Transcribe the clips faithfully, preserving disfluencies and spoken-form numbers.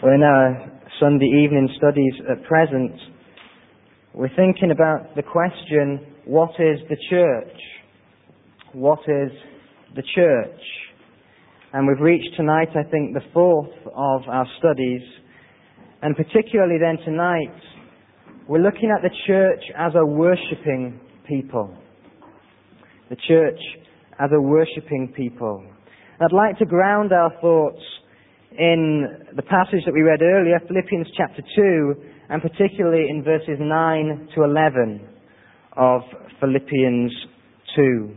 Well, in our Sunday evening studies at present, we're thinking about the question, what is the church? What is the church? And we've reached tonight, I think, the fourth of our studies. And particularly then tonight, we're looking at the church as a worshipping people. The church as a worshipping people. I'd like to ground our thoughts in the passage that we read earlier, Philippians chapter two, and particularly in verses nine to eleven of Philippians two.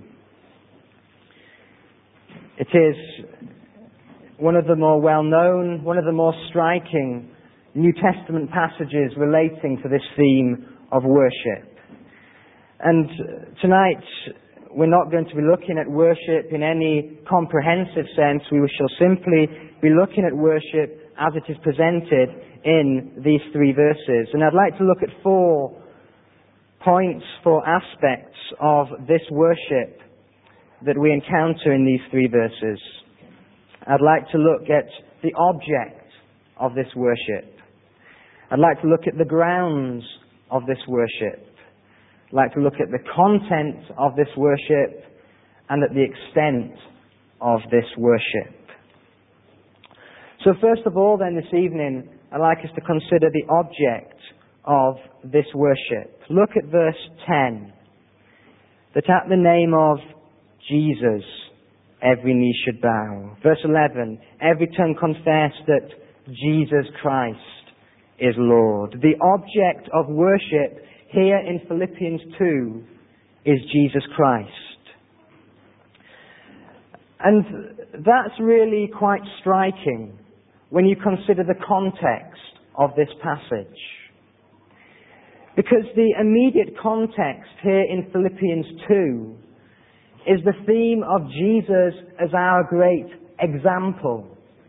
It is one of the more well-known, one of the more striking New Testament passages relating to this theme of worship. And tonight, we're not going to be looking at worship in any comprehensive sense. We shall simply be looking at worship as it is presented in these three verses. And I'd like to look at four points, four aspects of this worship that we encounter in these three verses. I'd like to look at the object of this worship. I'd like to look at the grounds of this worship. I'd like to look at the content of this worship and at the extent of this worship. So first of all then this evening, I'd like us to consider the object of this worship. Look at verse ten. That at the name of Jesus, every knee should bow. Verse eleven, every tongue confess that Jesus Christ is Lord. The object of worship here in Philippians two is Jesus Christ. And that's really quite striking when you consider the context of this passage. Because the immediate context here in Philippians two is the theme of Jesus as our great example.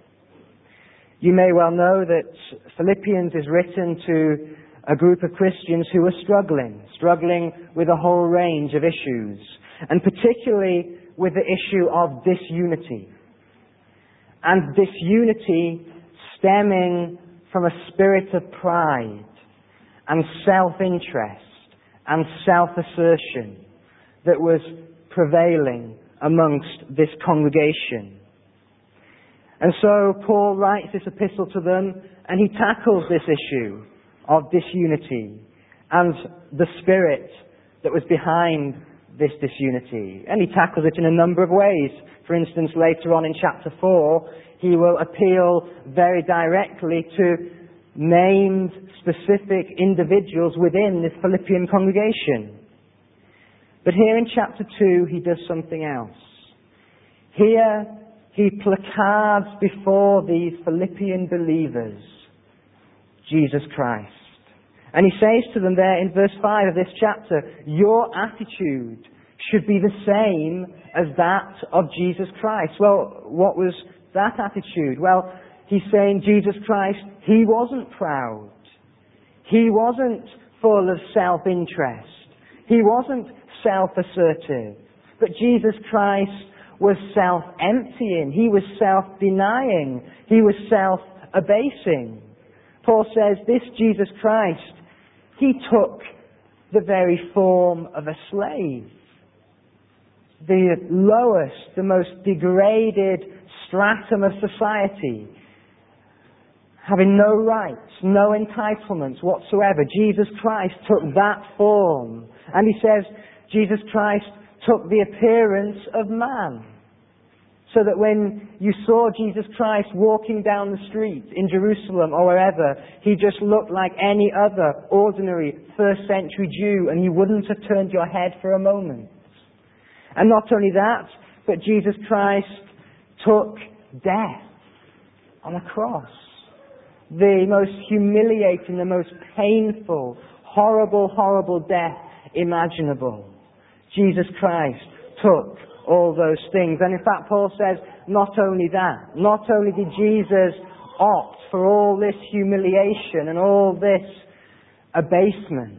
You may well know that Philippians is written to a group of Christians who are struggling, struggling with a whole range of issues, and particularly with the issue of disunity. And disunity stemming from a spirit of pride and self-interest and self-assertion that was prevailing amongst this congregation. And so Paul writes this epistle to them, and he tackles this issue of disunity and the spirit that was behind this disunity. And he tackles it in a number of ways. For instance, later on in chapter four, he will appeal very directly to named specific individuals within this Philippian congregation. But here in chapter two, he does something else. Here, he placards before these Philippian believers Jesus Christ. And he says to them there in verse five of this chapter, your attitude should be the same as that of Jesus Christ. Well, what was that attitude? Well, he's saying Jesus Christ, he wasn't proud. He wasn't full of self-interest. He wasn't self-assertive. But Jesus Christ was self-emptying. He was self-denying. He was self-abasing. Paul says this Jesus Christ, he took the very form of a slave. The lowest, the most degraded stratum of society, having no rights, no entitlements whatsoever. Jesus Christ took that form. And he says Jesus Christ took the appearance of man. So that when you saw Jesus Christ walking down the street in Jerusalem or wherever, he just looked like any other ordinary first century Jew, and you wouldn't have turned your head for a moment. And not only that, but Jesus Christ took death on a cross. The most humiliating, the most painful, horrible, horrible death imaginable. Jesus Christ took all those things. And in fact, Paul says, not only that, not only did Jesus opt for all this humiliation and all this abasement,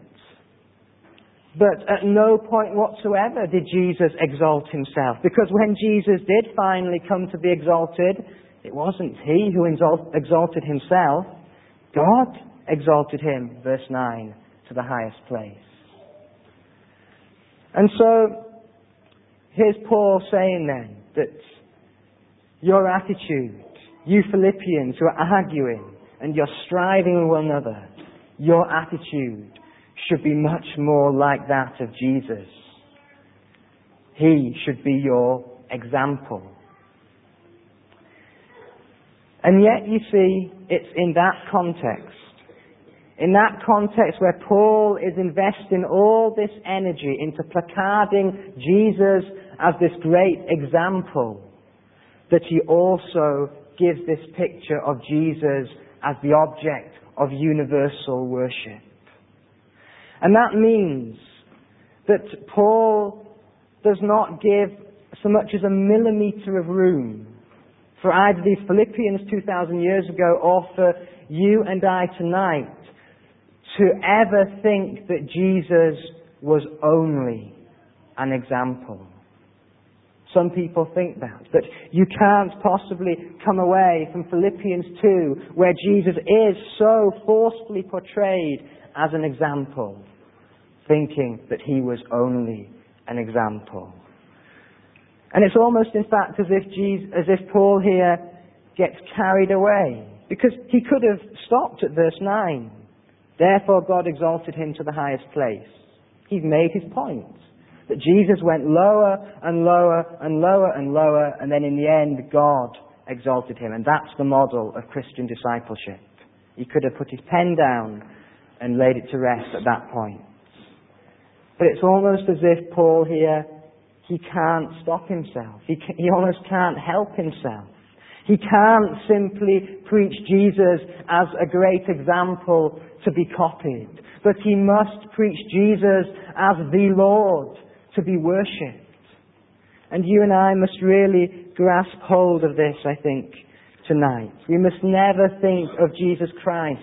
but at no point whatsoever did Jesus exalt himself. Because when Jesus did finally come to be exalted, It wasn't he who exalted himself. God exalted him, verse nine, to the highest place. And so, here's Paul saying then that your attitude, you Philippians who are arguing and you're striving with one another, your attitude should be much more like that of Jesus. He should be your example. And yet, you see, it's in that context, in that context where Paul is investing all this energy into placarding Jesus as this great example, that he also gives this picture of Jesus as the object of universal worship. And that means that Paul does not give so much as a millimetre of room for either these Philippians two thousand years ago or for you and I tonight to ever think that Jesus was only an example. Some people think that, that you can't possibly come away from Philippians two, where Jesus is so forcefully portrayed as an example, thinking that he was only an example. And it's almost, in fact, as if Jesus, as if Paul here gets carried away, because he could have stopped at verse nine. Therefore God exalted him to the highest place. He's made his point. That Jesus went lower and lower and lower and lower, and then in the end God exalted him. And that's the model of Christian discipleship. He could have put his pen down and laid it to rest at that point. But it's almost as if Paul here, he can't stop himself. He, can, he almost can't help himself. He can't simply preach Jesus as a great example to be copied. But he must preach Jesus as the Lord to be worshipped. And you and I must really grasp hold of this, I think, tonight. We must never think of Jesus Christ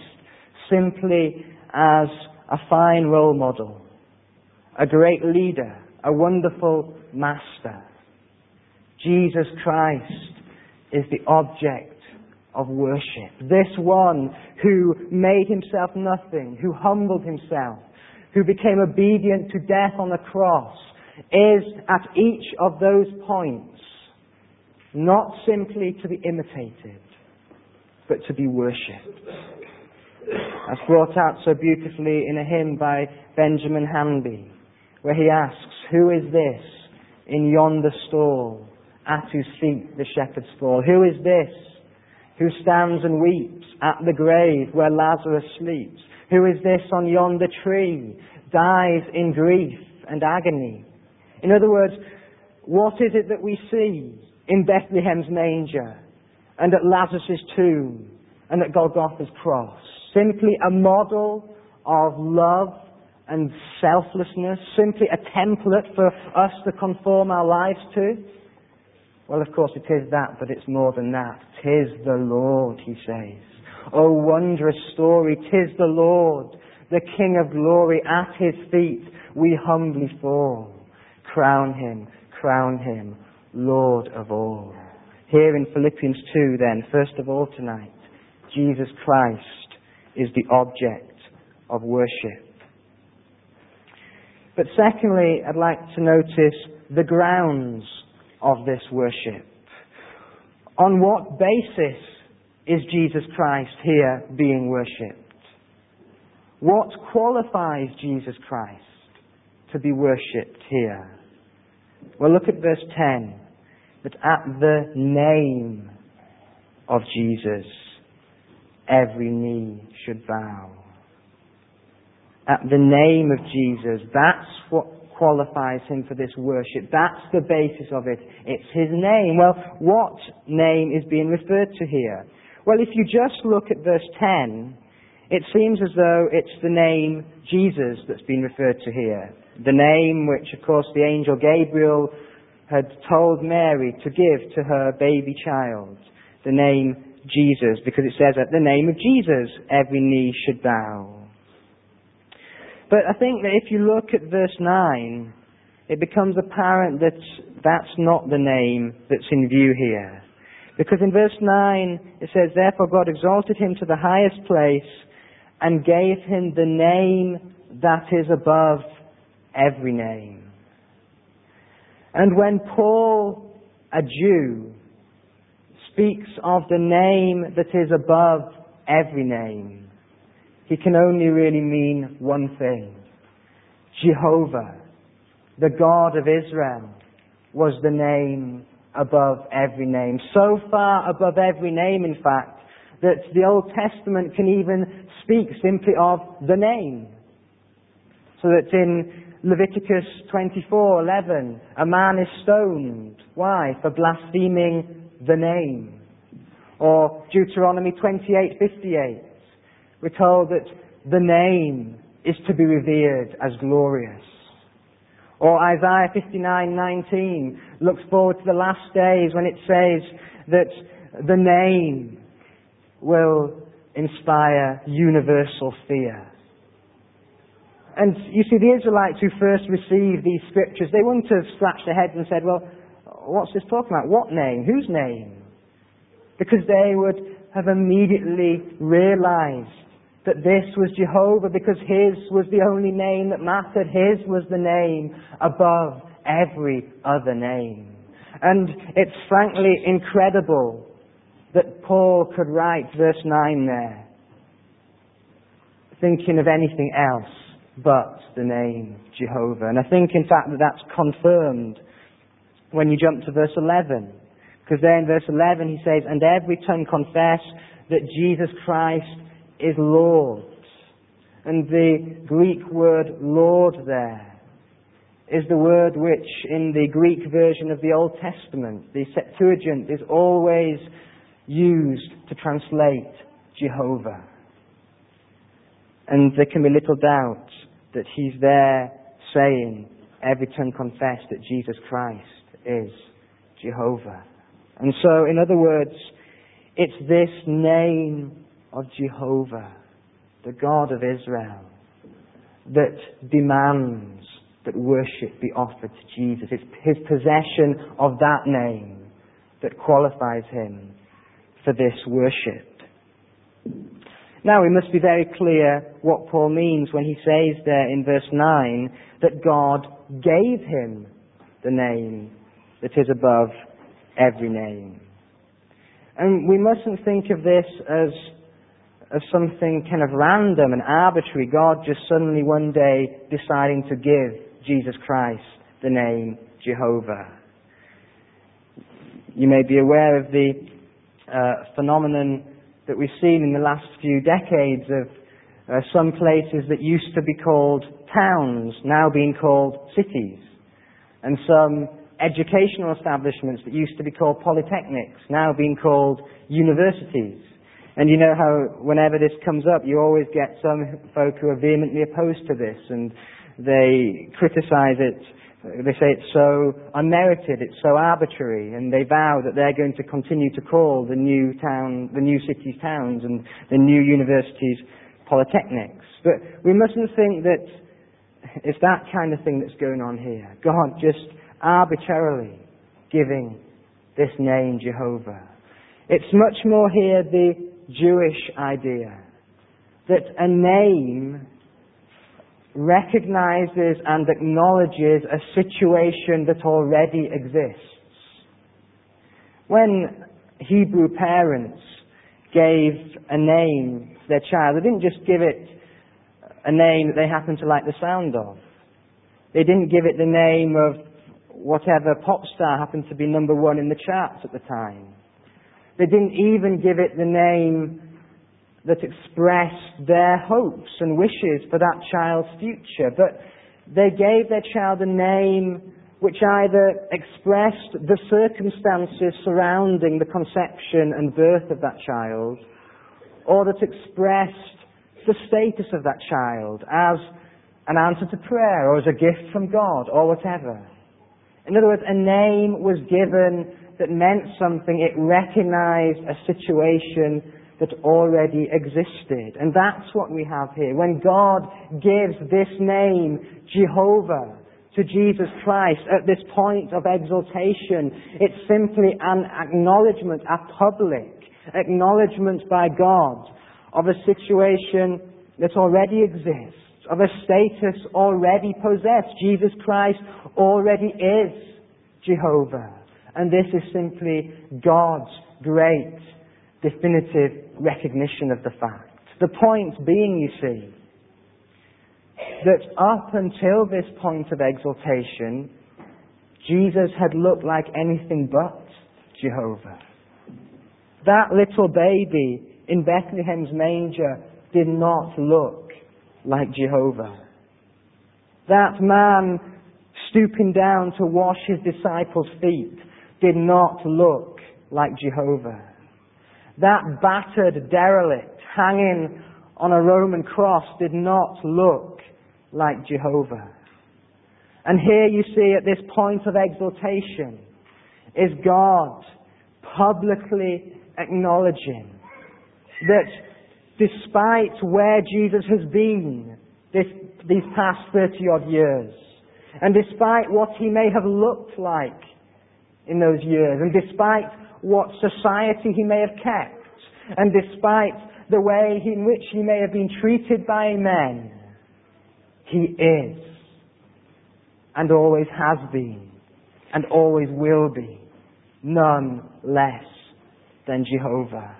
simply as a fine role model, a great leader, a wonderful master. Jesus Christ is the object of worship. This one who made himself nothing, who humbled himself, who became obedient to death on the cross, is at each of those points not simply to be imitated, but to be worshipped. That's brought out so beautifully in a hymn by Benjamin Hanby, where he asks, who is this in yonder stall, at whose feet the shepherds fall? Who is this who stands and weeps at the grave where Lazarus sleeps? Who is this on yonder tree, dies in grief and agony? In other words, what is it that we see in Bethlehem's manger and at Lazarus' tomb and at Golgotha's cross? Simply a model of love and selflessness, simply a template for us to conform our lives to? Well, of course it is that, but it's more than that. "'Tis the Lord," he says. Oh, wondrous story, 'tis the Lord, the King of glory. At his feet we humbly fall. Crown him, crown him, Lord of all. Here in Philippians two then, first of all tonight, Jesus Christ is the object of worship. But secondly, I'd like to notice the grounds of this worship. On what basis is Jesus Christ here being worshipped? What qualifies Jesus Christ to be worshipped here? Well, look at verse ten. That at the name of Jesus, every knee should bow. At the name of Jesus, that's what qualifies him for this worship. That's the basis of it. It's his name. Well, what name is being referred to here? Well, if you just look at verse ten, it seems as though it's the name Jesus that's been referred to here. The name which, of course, the angel Gabriel had told Mary to give to her baby child. The name Jesus, because it says at the name of Jesus, every knee should bow. But I think that if you look at verse nine, it becomes apparent that that's not the name that's in view here. Because in verse nine it says, therefore God exalted him to the highest place and gave him the name that is above every name. And when Paul, a Jew, speaks of the name that is above every name, he can only really mean one thing. Jehovah, the God of Israel, was the name above every name. So far above every name, in fact, that the Old Testament can even speak simply of the name. So that in Leviticus twenty-four eleven, a man is stoned. Why? For blaspheming the name. Or Deuteronomy twenty-eight fifty-eight, we're told that the name is to be revered as glorious. Or Isaiah fifty-nine nineteen looks forward to the last days when it says that the name will inspire universal fear. And you see, the Israelites who first received these scriptures, they wouldn't have scratched their heads and said, well, what's this talking about? What name? Whose name? Because they would have immediately realized that this was Jehovah, because His was the only name that mattered. His was the name above every other name. And it's frankly incredible that Paul could write verse nine there, thinking of anything else but the name Jehovah. And I think, in fact, that that's confirmed when you jump to verse eleven. Because there in verse eleven he says, and every tongue confess that Jesus Christ is Lord. And the Greek word Lord there is the word which in the Greek version of the Old Testament, the Septuagint, is always used to translate Jehovah. And there can be little doubt that he's there saying, every tongue confess that Jesus Christ is Jehovah. And so, in other words, it's this name of Jehovah, the God of Israel, that demands that worship be offered to Jesus. It's his possession of that name that qualifies him for this worship. Now we must be very clear what Paul means when he says there in verse nine that God gave him the name that is above every name. And we mustn't think of this as, as something kind of random and arbitrary, God just suddenly one day deciding to give Jesus Christ the name Jehovah. You may be aware of the uh, phenomenon that we've seen in the last few decades of uh, some places that used to be called towns now being called cities, and some educational establishments that used to be called polytechnics now being called universities. And you know how whenever this comes up, you always get some folk who are vehemently opposed to this, and they criticize it. They say it's so unmerited, it's so arbitrary, and they vow that they're going to continue to call the new town, the new cities towns, and the new universities polytechnics. But we mustn't think that it's that kind of thing that's going on here. God just arbitrarily giving this name Jehovah. It's much more here the Jewish idea that a name recognizes and acknowledges a situation that already exists. When Hebrew parents gave a name to their child, they didn't just give it a name that they happened to like the sound of. They didn't give it the name of whatever pop star happened to be number one in the charts at the time. They didn't even give it the name that expressed their hopes and wishes for that child's future, but they gave their child a name which either expressed the circumstances surrounding the conception and birth of that child, or that expressed the status of that child as an answer to prayer, or as a gift from God, or whatever. In other words, a name was given that meant something. It recognized a situation that already existed. And that's what we have here. When God gives this name, Jehovah, to Jesus Christ at this point of exaltation. It's simply an acknowledgement, a public acknowledgement by God of a situation that already exists, of a status already possessed. Jesus Christ already is Jehovah. And this is simply God's great definitive recognition of the fact. The point being, you see, that up until this point of exaltation, Jesus had looked like anything but Jehovah. That little baby in Bethlehem's manger did not look like Jehovah. That man stooping down to wash his disciples' feet did not look like Jehovah. That battered derelict hanging on a Roman cross did not look like Jehovah. And here you see at this point of exaltation is God publicly acknowledging that despite where Jesus has been this, these past thirty odd years, and despite what he may have looked like in those years, and despite what society he may have kept, and despite the way in which he may have been treated by men, he is, and always has been, and always will be, none less than Jehovah.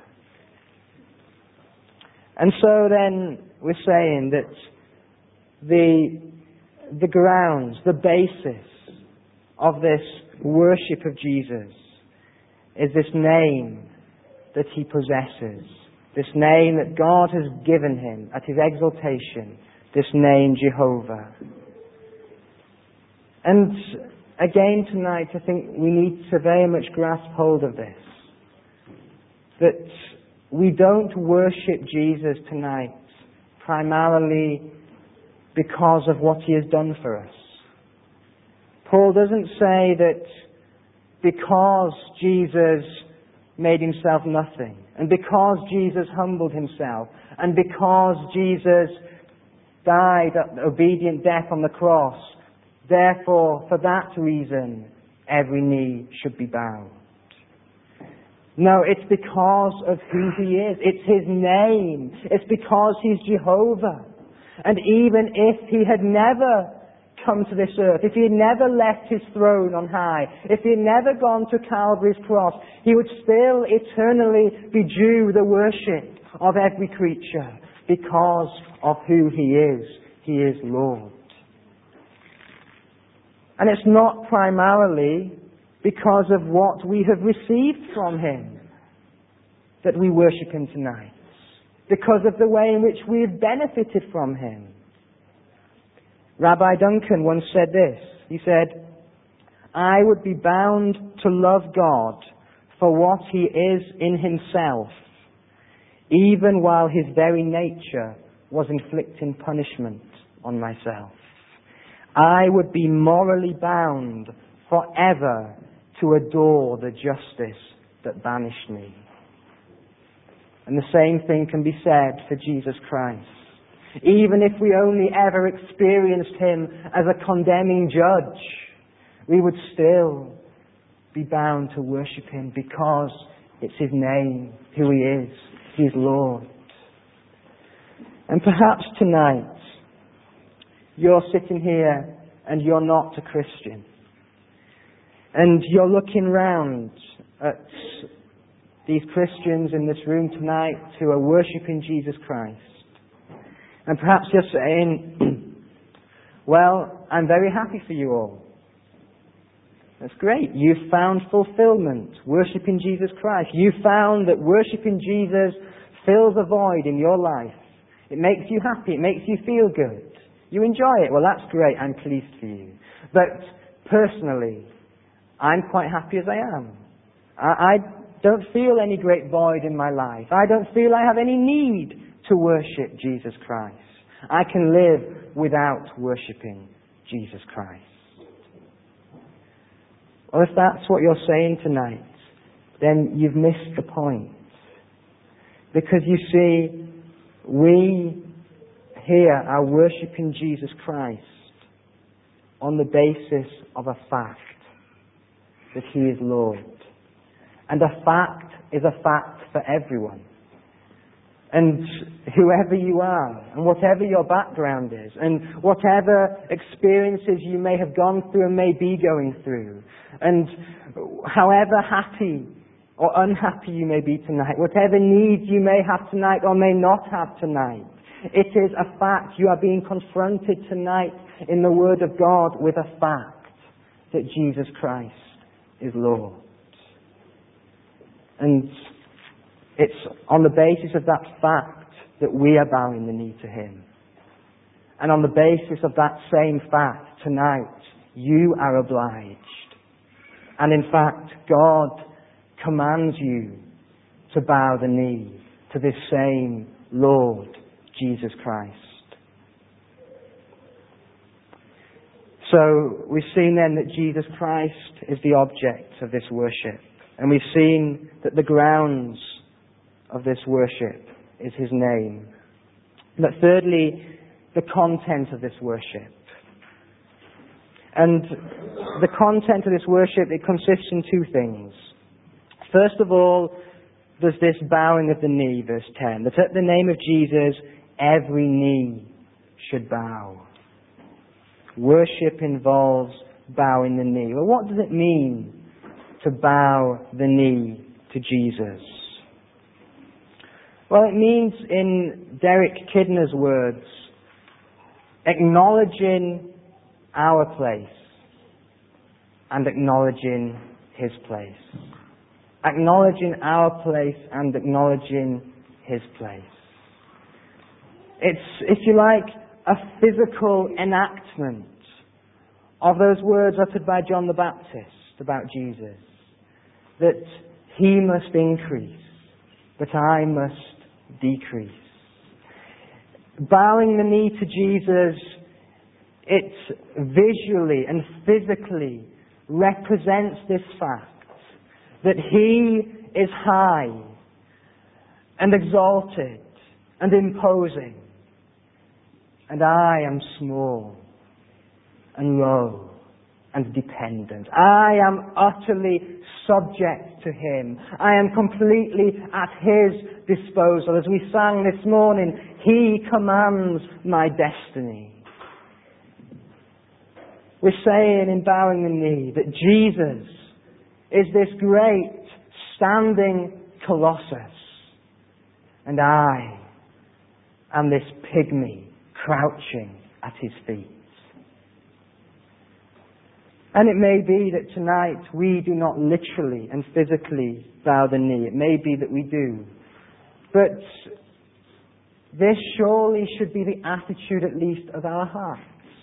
And so then we're saying that the, the grounds, the basis of this worship of Jesus is this name that he possesses, this name that God has given him at his exaltation, this name Jehovah. And again tonight I think we need to very much grasp hold of this, that we don't worship Jesus tonight primarily because of what he has done for us. Paul doesn't say that because Jesus made himself nothing, and because Jesus humbled himself, and because Jesus died an obedient death on the cross, therefore, for that reason, every knee should be bowed. No, it's because of who he is. It's his name. It's because he's Jehovah. And even if he had never come to this earth, if he had never left his throne on high, if he had never gone to Calvary's cross, he would still eternally be due the worship of every creature because of who he is. He is Lord. And it's not primarily because of what we have received from him that we worship him tonight. Because of the way in which we have benefited from him. Rabbi Duncan once said this. He said, "I would be bound to love God for what he is in himself, even while his very nature was inflicting punishment on myself. I would be morally bound forever to adore the justice that banished me." And the same thing can be said for Jesus Christ. Even if we only ever experienced him as a condemning judge, we would still be bound to worship him because it's his name, who he is. He is Lord. And perhaps tonight, you're sitting here and you're not a Christian. And you're looking round at these Christians in this room tonight who are worshipping Jesus Christ. And perhaps you're saying, well, I'm very happy for you all. That's great. You've found fulfillment worshipping Jesus Christ. You've found that worshipping Jesus fills a void in your life. It makes you happy. It makes you feel good. You enjoy it. Well, that's great. I'm pleased for you. But personally, I'm quite happy as I am. I, I don't feel any great void in my life. I don't feel I have any need to worship Jesus Christ. I can live without worshipping Jesus Christ. Well, if that's what you're saying tonight, then you've missed the point. Because you see, we here are worshipping Jesus Christ on the basis of a fact, that He is Lord. And a fact is a fact for everyone. And whoever you are, and whatever your background is, and whatever experiences you may have gone through and may be going through, and however happy or unhappy you may be tonight, whatever needs you may have tonight or may not have tonight, it is a fact. You are being confronted tonight in the Word of God with a fact that Jesus Christ is Lord. And it's on the basis of that fact that we are bowing the knee to Him. And on the basis of that same fact, tonight, you are obliged. And in fact, God commands you to bow the knee to this same Lord, Jesus Christ. So we've seen then that Jesus Christ is the object of this worship. And we've seen that the grounds of this worship is His name. But thirdly, the content of this worship. And the content of this worship, it consists in two things. First of all, there's this bowing of the knee, verse ten. That at the name of Jesus, every knee should bow. Worship involves bowing the knee. Well, what does it mean to bow the knee to Jesus? Well, it means, in Derek Kidner's words, acknowledging our place and acknowledging His place. Acknowledging our place and acknowledging His place. It's, if you like, a physical enactment of those words uttered by John the Baptist about Jesus. That He must increase, but I must decrease. Bowing the knee to Jesus, it visually and physically represents this fact that He is high and exalted and imposing, and I am small and low and dependent. I am utterly subject to Him. I am completely at His disposal. As we sang this morning, He commands my destiny. We're saying in bowing the knee that Jesus is this great standing colossus, and I am this pygmy crouching at His feet. And it may be that tonight we do not literally and physically bow the knee. It may be that we do. But this surely should be the attitude, at least, of our hearts.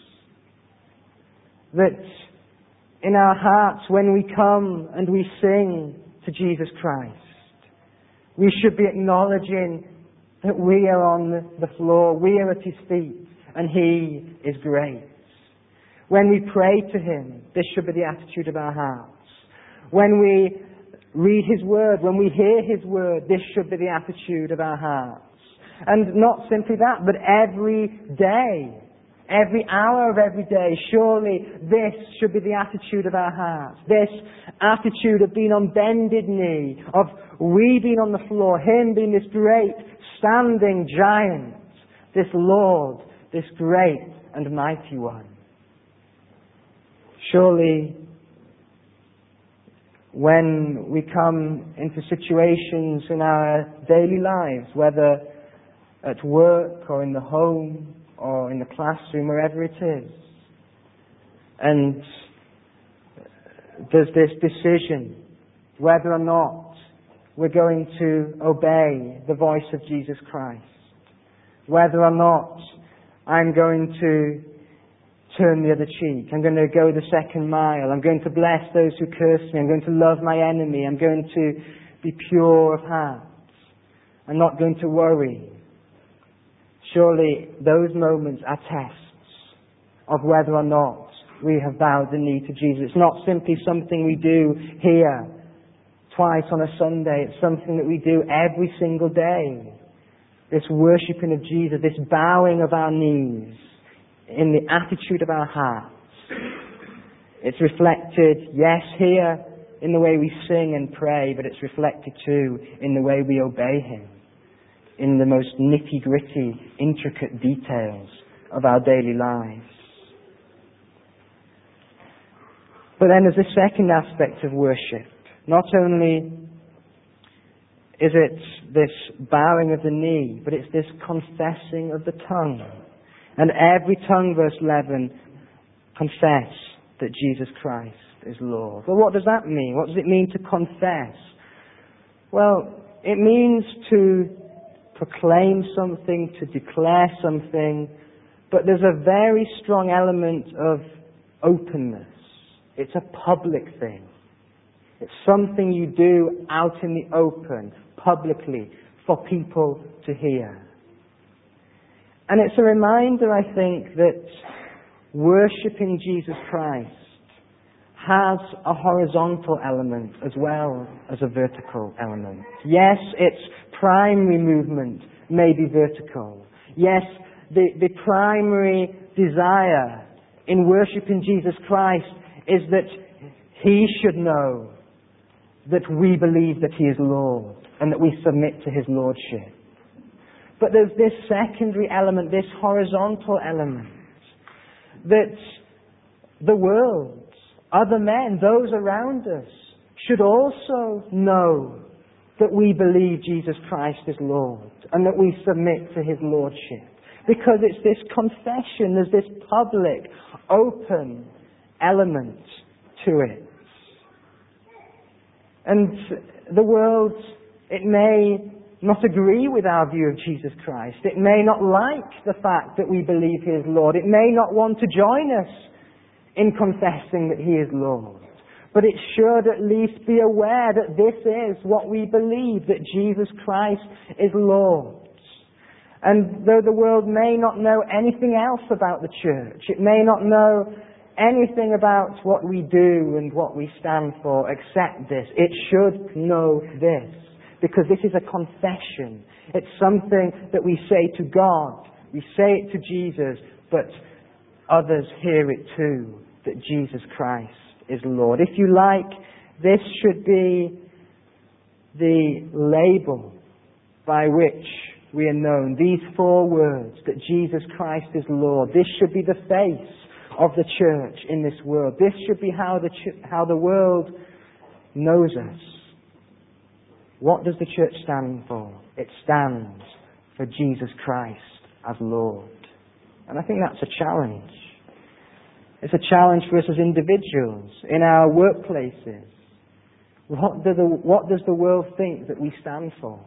That in our hearts, when we come and we sing to Jesus Christ, we should be acknowledging that we are on the floor, we are at His feet, and He is great. When we pray to Him, this should be the attitude of our hearts. When we read His Word, when we hear His Word, this should be the attitude of our hearts. And not simply that, but every day, every hour of every day, surely this should be the attitude of our hearts. This attitude of being on bended knee, of we being on the floor, Him being this great standing giant, this Lord, this great and mighty one. Surely, when we come into situations in our daily lives, whether at work or in the home or in the classroom, wherever it is, and there's this decision whether or not we're going to obey the voice of Jesus Christ, whether or not I'm going to turn the other cheek, I'm going to go the second mile, I'm going to bless those who curse me, I'm going to love my enemy, I'm going to be pure of heart, I'm not going to worry. Surely those moments are tests of whether or not we have bowed the knee to Jesus. It's not simply something we do here twice on a Sunday. It's something that we do every single day. This worshipping of Jesus, this bowing of our knees in the attitude of our hearts It's reflected, yes, here in the way we sing and pray, but it's reflected too in the way we obey Him, in the most nitty-gritty, intricate details of our daily lives. But then there's a second aspect of worship. Not only is it this bowing of the knee, but it's this confessing of the tongue. And every tongue, verse eleven, confess that Jesus Christ is Lord. Well, what does that mean? What does it mean to confess? Well, it means to proclaim something, to declare something, but there's a very strong element of openness. It's a public thing. It's something you do out in the open, publicly, for people to hear. And it's a reminder, I think, that worshipping Jesus Christ has a horizontal element as well as a vertical element. Yes, its primary movement may be vertical. Yes, the, the primary desire in worshipping Jesus Christ is that He should know that we believe that He is Lord and that we submit to His Lordship. But there's this secondary element, this horizontal element, that the world, other men, those around us, should also know that we believe Jesus Christ is Lord and that we submit to His Lordship. Because it's this confession, there's this public, open element to it. And the world, it may not agree with our view of Jesus Christ. It may not like the fact that we believe He is Lord. It may not want to join us in confessing that He is Lord. But it should at least be aware that this is what we believe, that Jesus Christ is Lord. And though the world may not know anything else about the church, it may not know anything about what we do and what we stand for except this, it should know this. Because this is a confession. It's something that we say to God. We say it to Jesus, but others hear it too, that Jesus Christ is Lord. If you like, this should be the label by which we are known. These four words, that Jesus Christ is Lord. This should be the face of the church in this world. This should be how the ch- how the world knows us. What does the church stand for? It stands for Jesus Christ as Lord. And I think that's a challenge. It's a challenge for us as individuals, in our workplaces. What, do the, what does the world think that we stand for?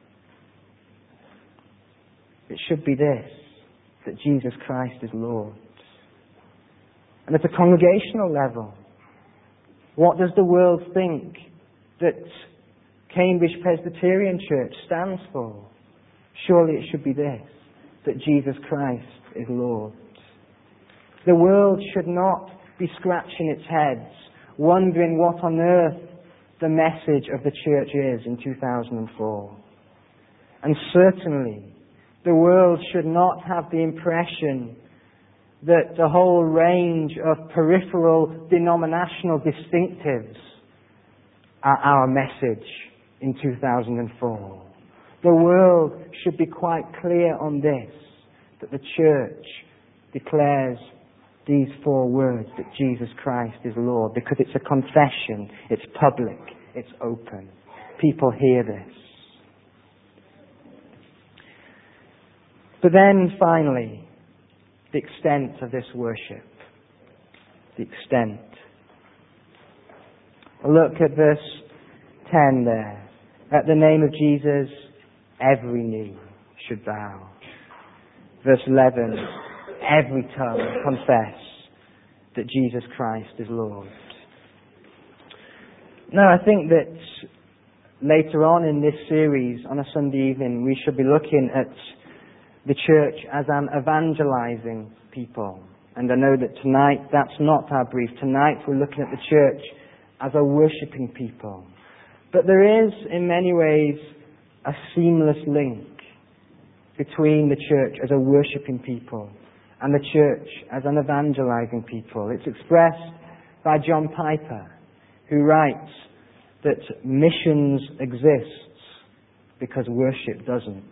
It should be this, that Jesus Christ is Lord. And at a congregational level, what does the world think that Cambridge Presbyterian Church stands for? Surely it should be this, that Jesus Christ is Lord. The world should not be scratching its heads, wondering what on earth the message of the church is in two thousand four. And certainly, the world should not have the impression that the whole range of peripheral denominational distinctives are our message in two thousand four. The world should be quite clear on this, that the church declares these four words, that Jesus Christ is Lord, because it's a confession, it's public, it's open. People hear this. But then finally, the extent of this worship. The extent. Look at verse ten there. At the name of Jesus, every knee should bow. Verse eleven, every tongue confess that Jesus Christ is Lord. Now, I think that later on in this series, on a Sunday evening, we should be looking at the church as an evangelizing people. And I know that tonight, that's not our brief. Tonight, we're looking at the church as a worshipping people. But there is, in many ways, a seamless link between the church as a worshipping people and the church as an evangelizing people. It's expressed by John Piper, who writes that missions exists because worship doesn't.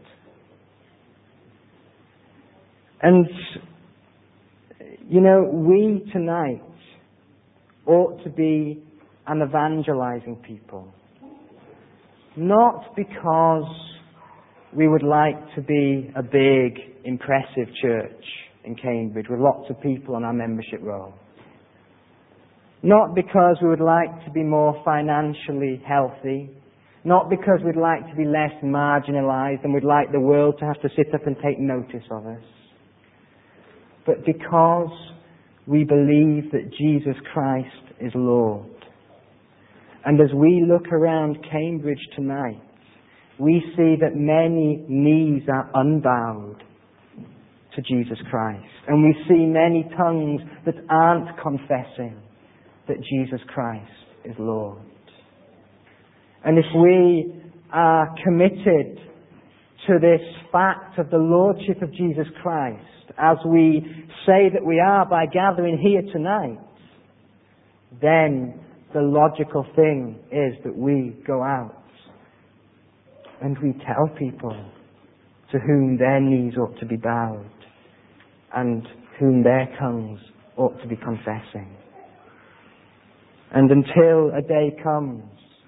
And, you know, we tonight ought to be an evangelizing people. Not because we would like to be a big, impressive church in Cambridge with lots of people on our membership roll. Not because we would like to be more financially healthy. Not because we'd like to be less marginalized and we'd like the world to have to sit up and take notice of us. But because we believe that Jesus Christ is Lord. And as we look around Cambridge tonight, we see that many knees are unbowed to Jesus Christ. And we see many tongues that aren't confessing that Jesus Christ is Lord. And if we are committed to this fact of the Lordship of Jesus Christ, as we say that we are by gathering here tonight, then the logical thing is that we go out and we tell people to whom their knees ought to be bowed and whom their tongues ought to be confessing. And until a day comes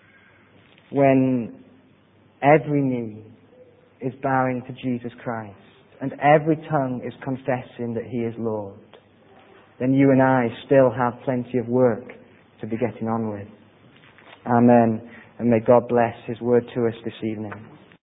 when every knee is bowing to Jesus Christ and every tongue is confessing that He is Lord, then you and I still have plenty of work to be getting on with. Amen. And may God bless His word to us this evening.